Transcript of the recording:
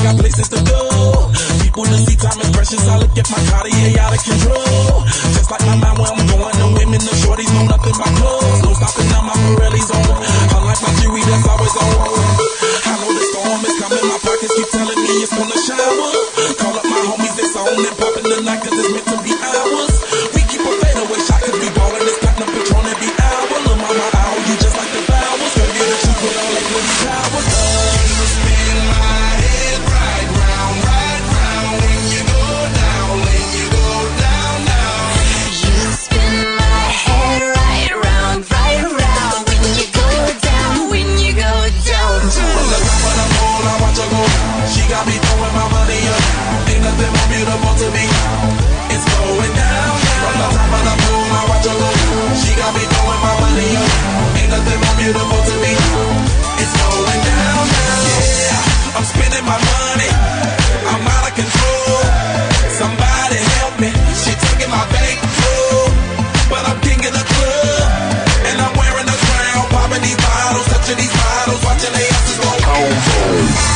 got places to go. People to see, time is precious. I look at my Cartier out of control. Just like my mind where I'm going, the women, the shorties know nothing but clothes. No stopping now, my Pirelli's on. Unlike my jewelry, that's always on. I know the storm is coming, my pockets keep telling me it's gonna shower. Call up my homies, it's on and popping the night, cause it's meant to be ours. We keep a fadeaway shot, cause we ballin' this platinum Patron every hour. Lil' mama, I owe you just like the flowers. Girl, get the truth with all that pretty towers. You spin my head right round when you go down, when you go down, down. You spin my head right round when you go down, when you go down. From the top of the pole, I watch her go. She got me throwing my money up. Ain't nothing more beautiful to me. It's going down. From the top of the pole, I watch her go. She got me throwing my money up. Ain't nothing more beautiful to me. It's going down. Yeah, I'm spending my money. I'm out of control. Somebody help me. She taking my bankroll, but I'm king of the club, and I'm wearing a crown, popping these bottles, touching these bottles, watching they asses go.